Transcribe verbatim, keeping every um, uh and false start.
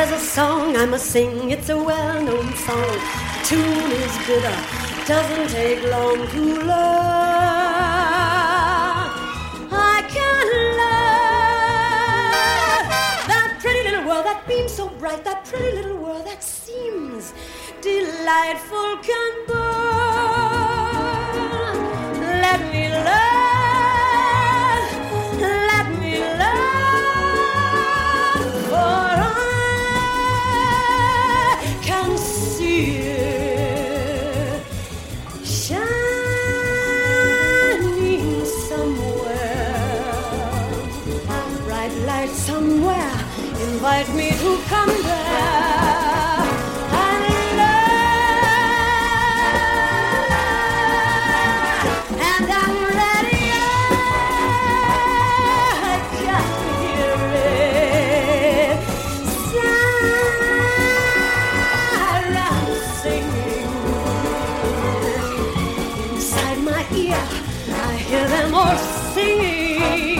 There's a song I must sing, it's a well-known song. The tune is bitter, doesn't take long to learn. I can love that pretty little world that beams so bright, that pretty little world that seems delightful can burn. Let me love, let me love, for I can see it shining somewhere. Bright light somewhere, invite me to come there. I hear them all singing.